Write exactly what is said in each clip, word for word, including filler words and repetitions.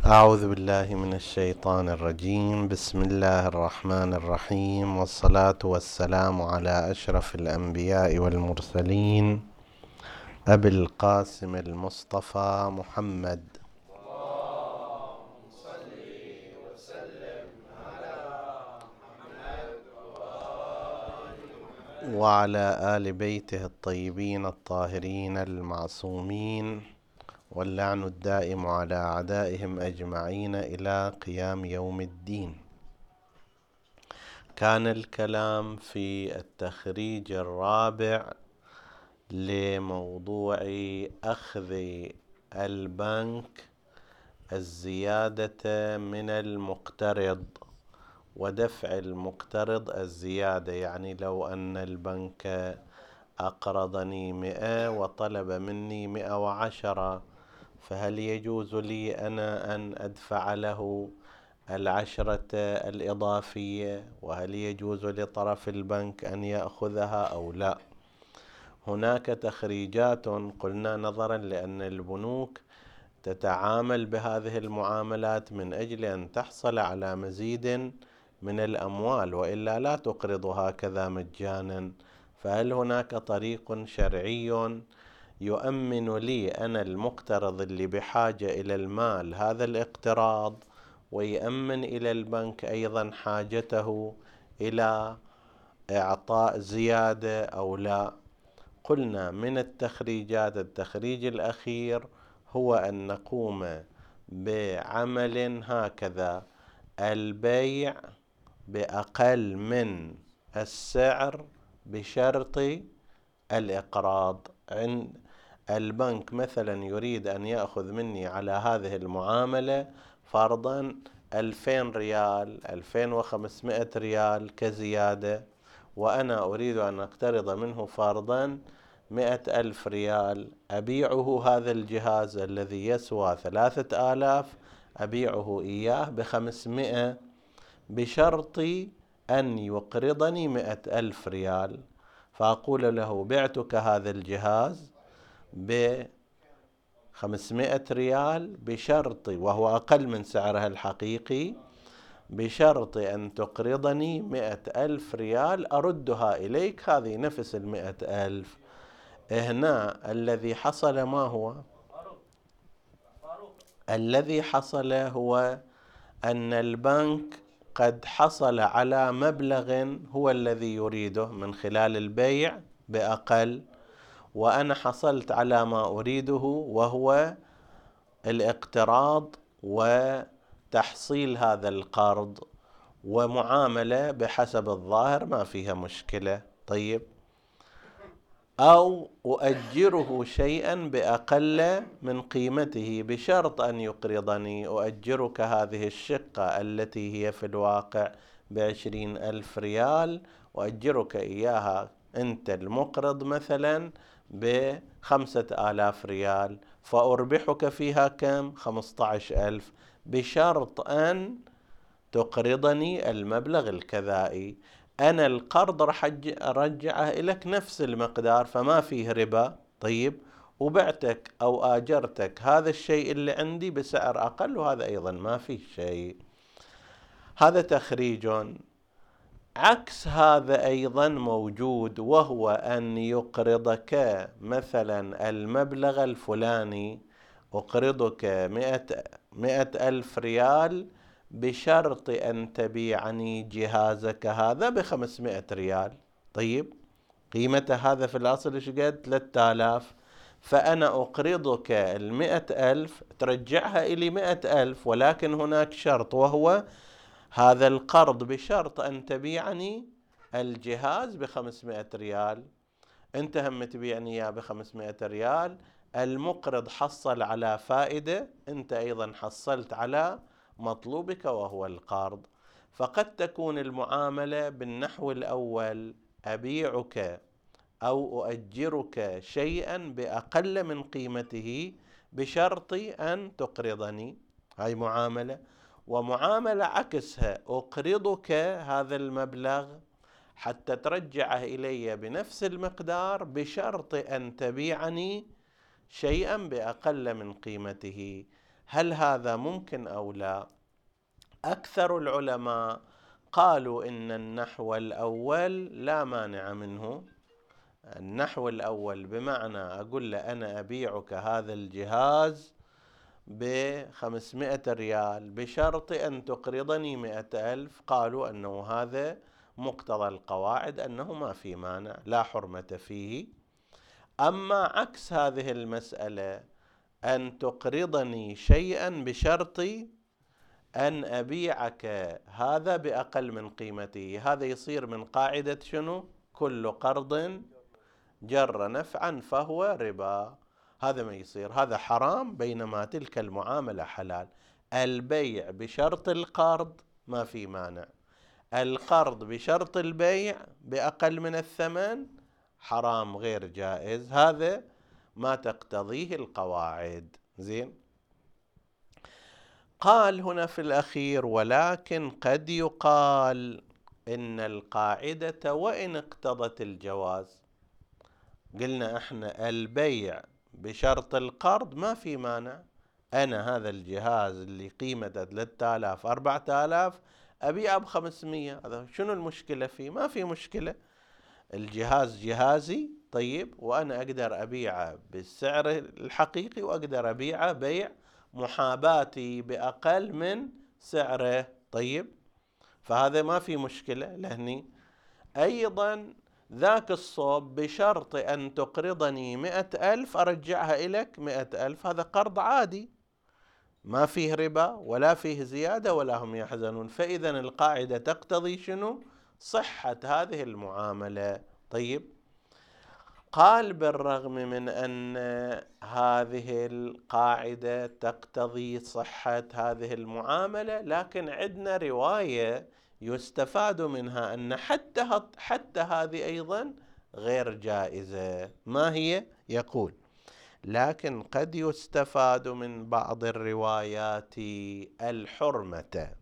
أعوذ بالله من الشيطان الرجيم. بسم الله الرحمن الرحيم، والصلاة والسلام على أشرف الأنبياء والمرسلين أبي القاسم المصطفى محمد وعلى آل بيته الطيبين الطاهرين المعصومين، واللعن الدائم على أعدائهم أجمعين إلى قيام يوم الدين. كان الكلام في التخريج الرابع لموضوع أخذ البنك الزيادة من المقترض ودفع المقترض الزيادة. يعني لو أن البنك أقرضني مئة وطلب مني مئة وعشرة، فهل يجوز لي أنا أن أدفع له العشرة الإضافية؟ وهل يجوز لطرف البنك أن يأخذها أو لا؟ هناك تخريجات قلنا نظرا لأن البنوك تتعامل بهذه المعاملات من أجل أن تحصل على مزيد من الأموال، وإلا لا تقرض هكذا مجانا. فهل هناك طريق شرعي يؤمن لي أنا المقترض اللي بحاجة إلى المال هذا الاقتراض، ويؤمن إلى البنك أيضا حاجته إلى إعطاء زيادة أو لا؟ قلنا من التخريجات التخريج الأخير هو أن نقوم بعمل هكذا: البيع بأقل من السعر بشرط الإقراض. عند البنك مثلا يريد أن يأخذ مني على هذه المعاملة فرضا ألفين ريال، ألفين وخمسمائة ريال كزيادة، وأنا أريد أن أقترض منه فرضا مئة ألف ريال. أبيعه هذا الجهاز الذي يسوى ثلاثة آلاف، أبيعه إياه بخمسمائة بشرط أن يقرضني مئة ألف ريال. فأقول له: بعتك هذا الجهاز بخمسمائة ريال بشرط، وهو أقل من سعرها الحقيقي، بشرط أن تقرضني مئة ألف ريال أردها إليك، هذه نفس المئة ألف. هنا الذي حصل ما هو؟ الذي حصل هو أن البنك قد حصل على مبلغ هو الذي يريده من خلال البيع بأقل، وأنا حصلت على ما أريده وهو الاقتراض وتحصيل هذا القرض، ومعاملة بحسب الظاهر ما فيها مشكلة. طيب، أو أؤجره شيئا بأقل من قيمته بشرط أن يقرضني. أؤجرك هذه الشقة التي هي في الواقع بعشرين ألف ريال، أؤجرك إياها أنت المقرض مثلا بخمسة آلاف ريال، فأربحك فيها كم؟ خمسة عشر ألف، بشرط أن تقرضني المبلغ الكذائي. أنا القرض رح أرجعه إليك نفس المقدار، فما فيه ربا. طيب، وبعتك أو آجرتك هذا الشيء اللي عندي بسعر أقل، وهذا أيضا ما فيه شيء. هذا تخريج. عكس هذا أيضا موجود، وهو أن يقرضك مثلا المبلغ الفلاني، أقرضك مئة, مئة ألف ريال بشرط أن تبيعني جهازك هذا بخمسمائة ريال. طيب، قيمة هذا في الأصل إيش قد؟ ثلاثة آلاف. فأنا أقرضك المئة ألف ترجعها إلي مئة ألف، ولكن هناك شرط، وهو هذا القرض بشرط أن تبيعني الجهاز بخمسمائة ريال. أنت هم تبيعني إياه بخمسمائة ريال، المقرض حصل على فائدة، أنت أيضا حصلت على مطلوبك وهو القرض. فقد تكون المعاملة بالنحو الأول: أبيعك أو أؤجرك شيئا بأقل من قيمته بشرط أن تقرضني، هاي معاملة. ومعاملة عكسها: أقرضك هذا المبلغ حتى ترجعه إلي بنفس المقدار بشرط أن تبيعني شيئا بأقل من قيمته. هل هذا ممكن أو لا؟ أكثر العلماء قالوا إن النحو الأول لا مانع منه. النحو الأول بمعنى أقول له أنا أبيعك هذا الجهاز بخمسمائة ريال بشرط أن تقرضني مئة ألف، قالوا أنه هذا مقتضى القواعد أنه ما في مانع، لا حرمة فيه. أما عكس هذه المسألة، أن تقرضني شيئا بشرط أن أبيعك هذا بأقل من قيمته، هذا يصير من قاعدة شنو؟ كل قرض جر نفعا فهو ربا. هذا ما يصير، هذا حرام، بينما تلك المعاملة حلال. البيع بشرط القرض ما في مانع، القرض بشرط البيع بأقل من الثمن حرام غير جائز، هذا ما تقتضيه القواعد. زين. قال هنا في الأخير: ولكن قد يقال إن القاعدة وإن اقتضت الجواز. قلنا احنا البيع بشرط القرض ما في مانع، أنا هذا الجهاز اللي قيمته ثلاثة آلاف أربعة آلاف أبيعه بخمسمية، هذا شنو المشكلة فيه؟ ما في مشكلة، الجهاز جهازي طيب، وأنا أقدر أبيعه بالسعر الحقيقي وأقدر أبيعه بيع محاباتي بأقل من سعره طيب، فهذا ما في مشكلة لهني. أيضا ذاك الصوب بشرط أن تقرضني مئة ألف أرجعها إليك مئة ألف، هذا قرض عادي ما فيه ربا ولا فيه زيادة ولا هم يحزنون، فإذا القاعدة تقتضي شنو؟ صحة هذه المعاملة. طيب، قال: بالرغم من أن هذه القاعدة تقتضي صحة هذه المعاملة، لكن عندنا رواية يستفاد منها أن حتى حتى هذه أيضا غير جائزة. ما هي؟ يقول: لكن قد يستفاد من بعض الروايات الحرمة،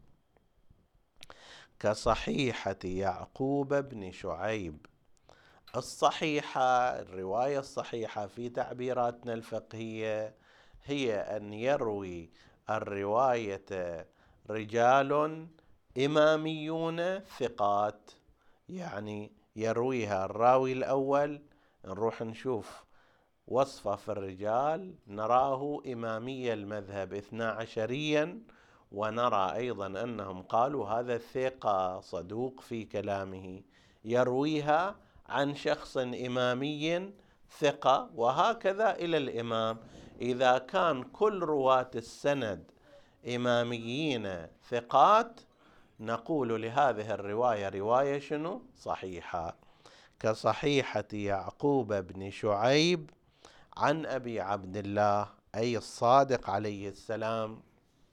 كصحيحة يعقوب بن شعيب. الصحيحة، الرواية الصحيحة في تعبيراتنا الفقهية هي أن يروي الرواية رجال إماميون ثقات، يعني يرويها الراوي الأول، نروح نشوف وصفه في الرجال نراه إمامي المذهب اثنا عشريا، ونرى أيضا أنهم قالوا هذا ثقة صدوق في كلامه، يرويها عن شخص إمامي ثقة، وهكذا إلى الإمام. إذا كان كل رواة السند إماميين ثقات نقول لهذه الرواية رواية شنو؟ صحيحة، كصحيحة يعقوب بن شعيب عن أبي عبد الله أي الصادق عليه السلام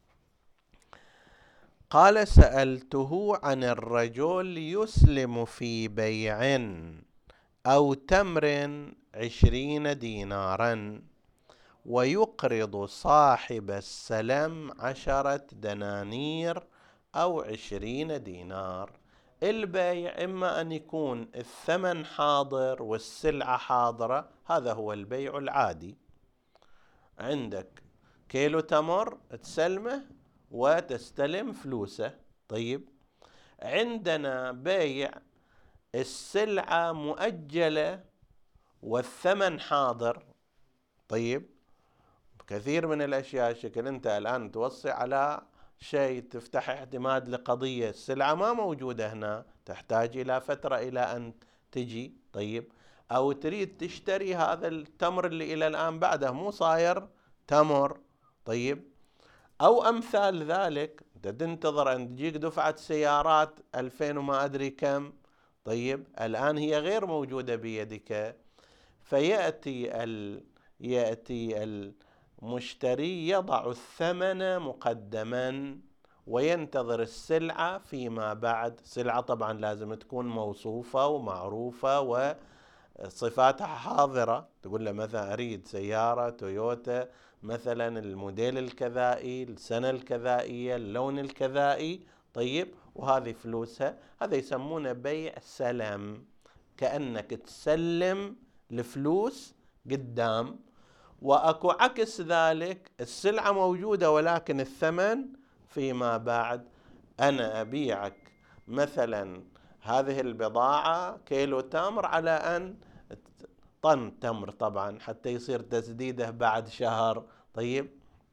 قال: سألته عن الرجل يسلم في بيع أو تمر عشرين دينارا ويقرض صاحب السلم عشرة دنانير أو عشرين دينار. البيع إما أن يكون الثمن حاضر والسلعة حاضرة، هذا هو البيع العادي، عندك كيلو تمر تسلمه وتستلم فلوسه. طيب، عندنا بيع السلعة مؤجلة والثمن حاضر. طيب، كثير من الأشياء شكل أنت الآن توصي على شيء تفتح اعتماد لقضية، السلعة ما موجودة هنا، تحتاج إلى فترة إلى أن تجي. طيب، أو تريد تشتري هذا التمر اللي إلى الآن بعده مو صاير تمر. طيب، أو أمثال ذلك، أنت تنتظر أن تجيك دفعة سيارات ألفين وما أدري كم، طيب الآن هي غير موجودة بيدك، فيأتي ال... يأتي المشتري يضع الثمن مقدما وينتظر السلعة فيما بعد. سلعة طبعا لازم تكون موصوفة ومعروفة وصفاتها حاضرة، تقول له مثلا أريد سيارة تويوتا مثلا الموديل الكذائي، السنة الكذائية، اللون الكذائي، طيب، وهذه فلوسها. هذا يسمونه بيع سلم، كأنك تسلم الفلوس قدام وأكو عكس ذلك، السلعة موجودة ولكن الثمن فيما بعد. أنا أبيعك مثلا هذه البضاعة كيلو تمر على أن طن تمر طبعا حتى يصير تسديده بعد شهر. طيب،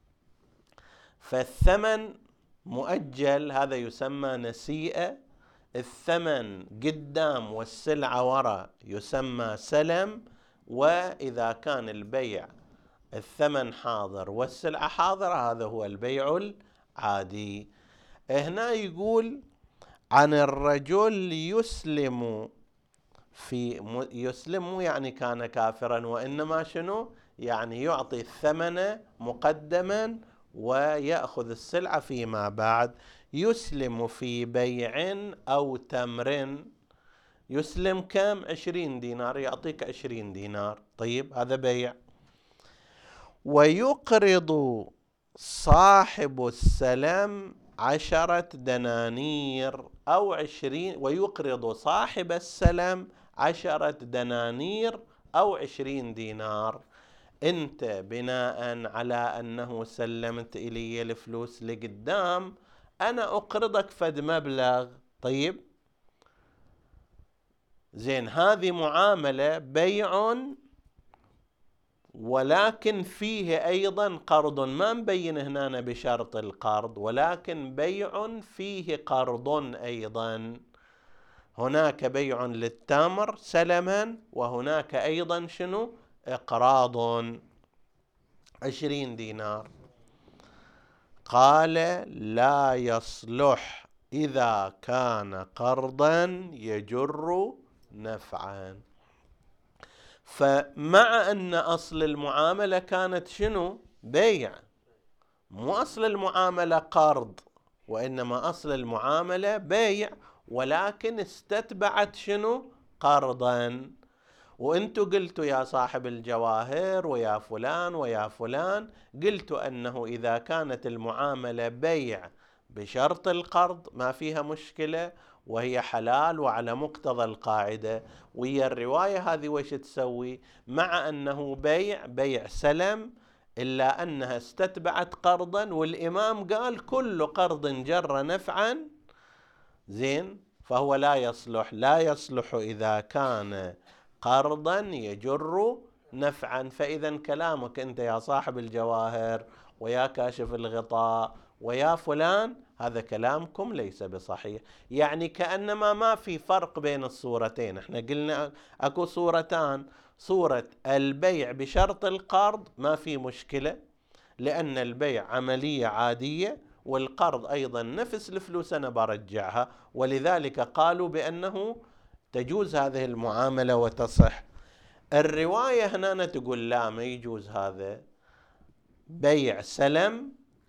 فالثمن مؤجل، هذا يسمى نسيئة. الثمن قدام والسلعة وراء يسمى سلم. وإذا كان البيع الثمن حاضر والسلعة حاضرة هذا هو البيع العادي. هنا يقول عن الرجل يسلم في يسلم يعني كان كافرا، وإنما شنو يعني يعطي الثمن مقدما ويأخذ السلعة فيما بعد. يسلم في بيع أو تمر، يسلم كم؟ عشرين دينار، يعطيك عشرين دينار. طيب، هذا بيع. ويقرض صاحب السلم عشرة دنانير أو عشرين، ويقرض صاحب السلم عشرة دنانير أو عشرين دينار. أنت بناء على أنه سلمت إلي الفلوس لقدام، أنا أقرضك فد مبلغ. طيب، زين، هذه معاملة بيع ولكن فيه أيضا قرض، ما مبين هنا بشرط القرض، ولكن بيع فيه قرض أيضا. هناك بيع للتمر سلما، وهناك أيضا شنو؟ إقراض عشرين دينار. قال لا يصلح إذا كان قرضا يجر نفعا. فمع أن أصل المعاملة كانت شنو؟ بيع، مو أصل المعاملة قرض، وإنما أصل المعاملة بيع، ولكن استتبعت شنو؟ قرضا. وانتوا قلتوا يا صاحب الجواهر ويا فلان ويا فلان، قلتوا أنه إذا كانت المعاملة بيع بشرط القرض ما فيها مشكلة وهي حلال وعلى مقتضى القاعدة. ويا الرواية هذه وش تسوي؟ مع أنه بيع بيع سلم، إلا أنها استتبعت قرضا، والإمام قال كل قرض جر نفعا زين فهو لا يصلح. لا يصلح إذا كان قرضا يجر نفعا. فإذا كلامك أنت يا صاحب الجواهر ويا كاشف الغطاء ويا فلان، هذا كلامكم ليس بصحيح. يعني كأنما ما في فرق بين الصورتين. احنا قلنا اكو صورتان، صورة البيع بشرط القرض ما في مشكلة لأن البيع عملية عادية، والقرض أيضا نفس الفلوس أنا برجعها، ولذلك قالوا بأنه تجوز هذه المعاملة وتصح. الرواية هنا تقول لا، ما يجوز هذا، بيع سلم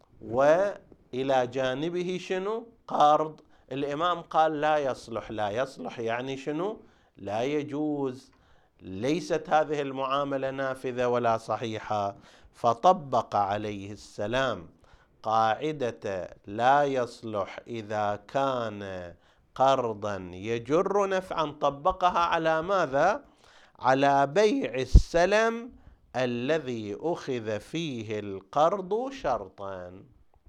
وإلى جانبه شنو؟ قرض. الإمام قال لا يصلح. لا يصلح يعني شنو؟ لا يجوز، ليست هذه المعاملة نافذة ولا صحيحة. فطبق عليه السلام قاعدة لا يصلح إذا كان قرضا يجر نفعا، طبقها على ماذا؟ على بيع السلم الذي أخذ فيه القرض شرطا.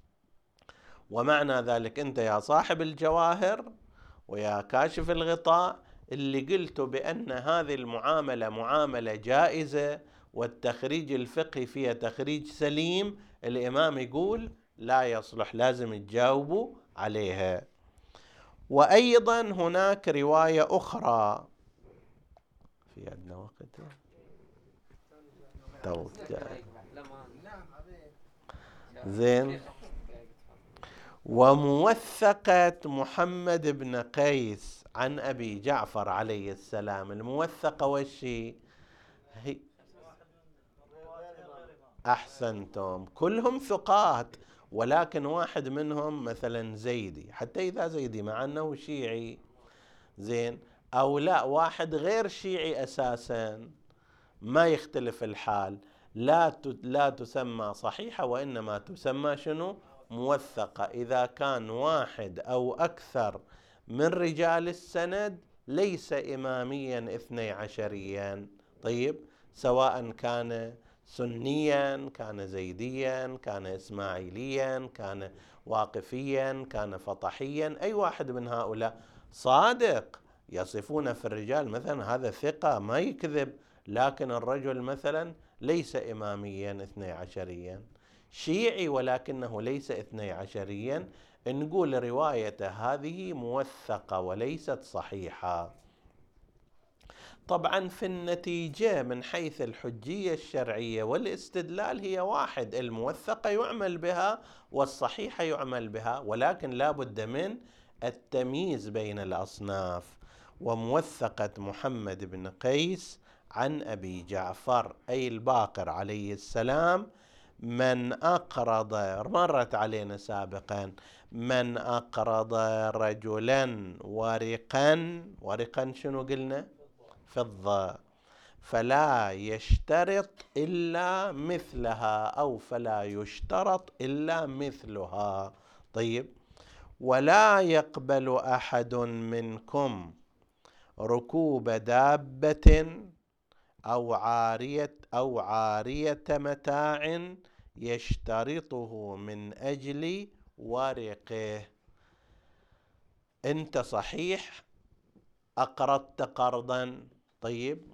ومعنى ذلك أنت يا صاحب الجواهر ويا كاشف الغطاء اللي قلتوا بأن هذه المعاملة معاملة جائزة والتخريج الفقهي فيها تخريج سليم، الإمام يقول لا يصلح، لازم تجاوبوا عليها. وأيضا هناك رواية أخرى في عندنا وقت توجه. زين. وموثقة محمد بن قيس عن أبي جعفر عليه السلام. الموثقة والشي هي أحسنتم، كلهم ثقات، ولكن واحد منهم مثلا زيدي، حتى إذا زيدي مع أنه شيعي زين، أو لا واحد غير شيعي أساسا، ما يختلف الحال، لا لا تسمى صحيحة وإنما تسمى شنو؟ موثقة. إذا كان واحد أو أكثر من رجال السند ليس إماميا اثني عشريا. طيب، سواء كان سنيا، كان زيديا، كان إسماعيليا، كان واقفيا، كان فطحيا، أي واحد من هؤلاء صادق يصفون في الرجال مثلا هذا ثقة ما يكذب، لكن الرجل مثلا ليس إماميا اثني عشريا، شيعي ولكنه ليس اثني عشريا، نقول روايته هذه موثقة وليست صحيحة. طبعا في النتيجة من حيث الحجية الشرعية والاستدلال هي واحد، الموثقة يعمل بها والصحيحة يعمل بها، ولكن لا بد من التمييز بين الأصناف. وموثقة محمد بن قيس عن أبي جعفر أي الباقر عليه السلام من أقرض، مرت علينا سابقا، من أقرض رجلا ورقا، ورقا شنو قلنا؟ فضة، فلا يشترط إلا مثلها أو فلا يشترط إلا مثلها. طيب، ولا يقبل أحد منكم ركوب دابة أو عارية أو عارية متاع يشترطه من أجل ورقه. أنت صحيح أقرضت قرضا، طيب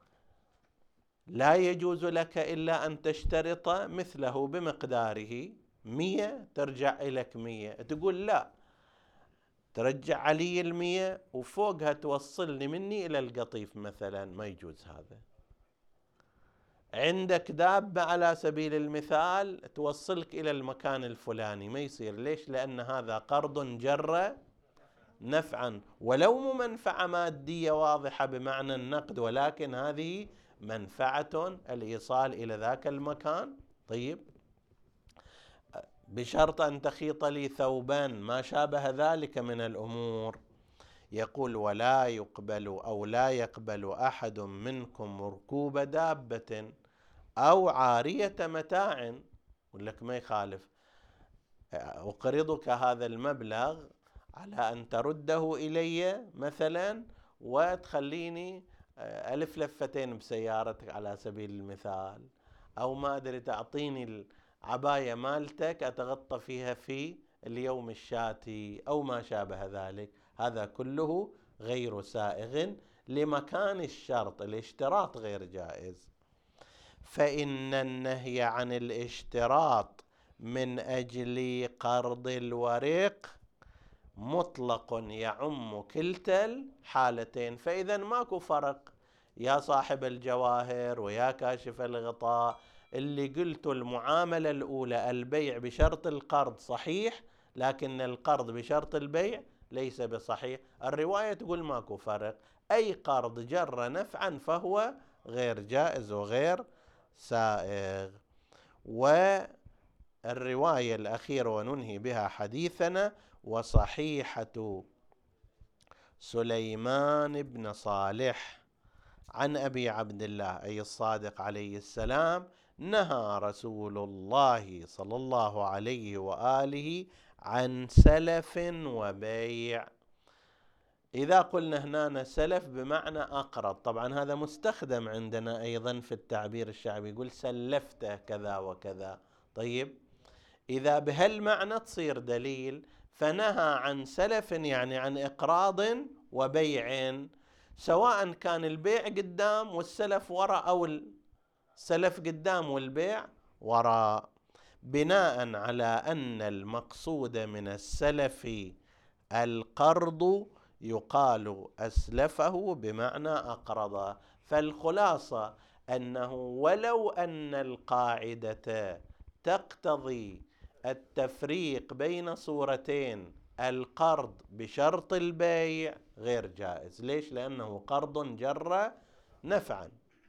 لا يجوز لك إلا أن تشترط مثله بمقداره، مية ترجع إليك مية، تقول لا ترجع علي المية وفوقها توصلني مني إلى القطيف مثلا، ما يجوز هذا. عندك دابة على سبيل المثال توصلك إلى المكان الفلاني، ما يصير. ليش؟ لأن هذا قرض جر نفعا، ولو مو منفعة مادية واضحة بمعنى النقد، ولكن هذه منفعة الإيصال إلى ذاك المكان. طيب، بشرط أن تخيط لي ثوبا، ما شابه ذلك من الأمور. يقول ولا يقبل أو لا يقبل أحد منكم ركوب دابة أو عارية متاع، يقول لك ما يخالف، أقرضك هذا المبلغ على أن ترده إلي مثلا وتخليني ألف لفتين بسيارتك على سبيل المثال، أو ما أدري تعطيني العباية مالتك أتغطى فيها في اليوم الشاتي أو ما شابه ذلك. هذا كله غير سائغ لمكان الشرط، الاشتراط غير جائز. فإن النهي عن الاشتراط من أجل قرض الورق مطلق يعم كلتا الحالتين. فإذا ماكو فرق يا صاحب الجواهر ويا كاشف الغطاء، اللي قلت المعاملة الأولى البيع بشرط القرض صحيح، لكن القرض بشرط البيع ليس بصحيح. الرواية تقول ماكو فرق، أي قرض جر نفعا فهو غير جائز وغير سائغ. والرواية الأخيرة وننهي بها حديثنا، وصحيحة سليمان بن صالح عن أبي عبد الله أي الصادق عليه السلام نهى رسول الله صلى الله عليه وآله عن سلف وبيع. إذا قلنا هنا سلف بمعنى أقرض، طبعا هذا مستخدم عندنا أيضا في التعبير الشعبي، يقول سلفته كذا وكذا. طيب، إذا بهالمعنى تصير دليل، فنهى عن سلف يعني عن إقراض وبيع، سواء كان البيع قدام والسلف وراء أو السلف قدام والبيع وراء، بناء على أن المقصود من السلف القرض يقال أسلفه بمعنى أقرضه. فالخلاصة أنه ولو أن القاعدة تقتضي التفريق بين صورتين، القرض بشرط البيع غير جائز. ليش؟ لأنه قرض جر نفعا.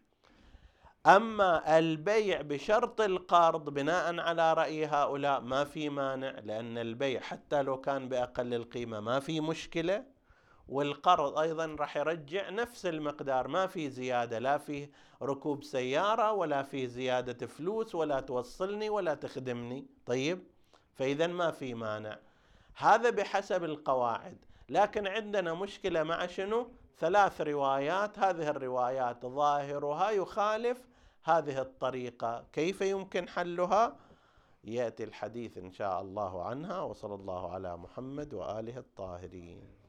أما البيع بشرط القرض بناء على رأي هؤلاء ما في مانع، لأن البيع حتى لو كان بأقل القيمة ما في مشكلة، والقرض أيضا راح يرجع نفس المقدار، ما في زيادة، لا في ركوب سيارة ولا في زيادة فلوس ولا توصلني ولا تخدمني. طيب، فإذا ما في مانع، هذا بحسب القواعد. لكن عندنا مشكلة مع شنو؟ ثلاث روايات، هذه الروايات ظاهرها يخالف هذه الطريقة كيف يمكن حلها؟ يأتي الحديث إن شاء الله عنها. وصلى الله على محمد وآله الطاهرين.